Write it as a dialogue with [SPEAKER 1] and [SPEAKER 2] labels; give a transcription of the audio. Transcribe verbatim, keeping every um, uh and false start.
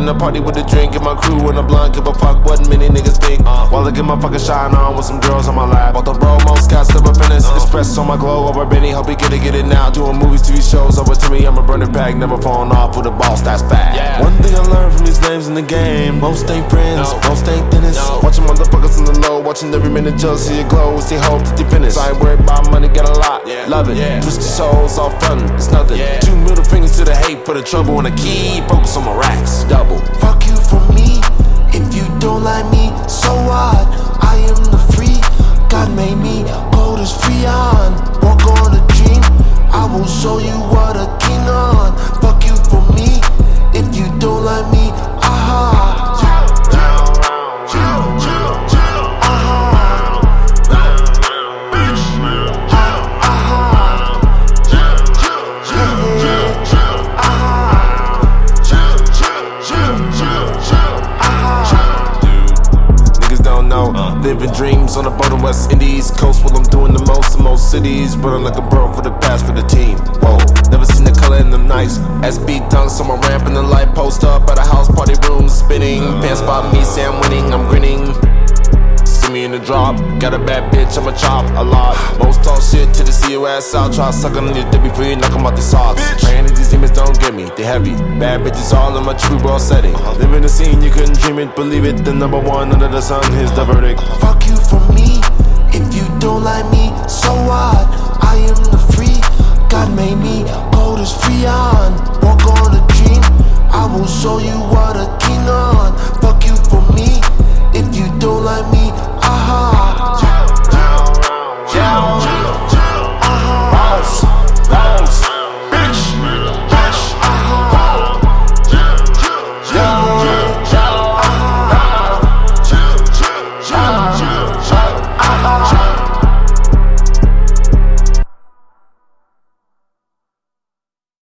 [SPEAKER 1] a party with a drink and my crew and a blunt. Give a fuck what many niggas think. uh, While I get my fucking shine on with some girls on my lap. Bought the bro, most got still a finish. uh, Express on my glow over Benny, hope he get it, get it now. Doing movies, T V shows over to me, I'm a burner pack. Never falling off with a boss, that's bad. yeah. One thing I learned from these names in the game: most ain't friends, no. most ain't thinnest. no. Watching motherfuckers on the low, watching every minute just see it glow. They hope that they finish. I ain't worried about money, get a lot, yeah. love it. yeah. Twist your souls all fun, it's nothing. yeah. Two middle fingers to the hate for the trouble and the key. Focus on my racks, double.
[SPEAKER 2] Fuck you for me, if you don't like me, so what? I am the free, God made me cold as Freon. Walk on a dream, I will show you what a king on. Fuck you for me, if you don't like me, aha.
[SPEAKER 1] Living dreams on the bottom West Indies coast while I'm doing the most in most cities. But I'm like a bro for the past for the team. Whoa, never seen the color in them nights. S B dunks on my ramp in the light post up at a house party room spinning. Pants spot me, say I'm winning, I'm grinning. See me in the drop, got a bad bitch, I'ma chop a lot. Most talk shit till they see your ass out. Try sucking on your dick before you knock 'em out their socks. Praying that these demons don't get me, they heavy. Bad bitches all in my true bro setting. Living the scene, you couldn't dream it, believe it. The number one under the sun is the verdict.
[SPEAKER 2] Fuck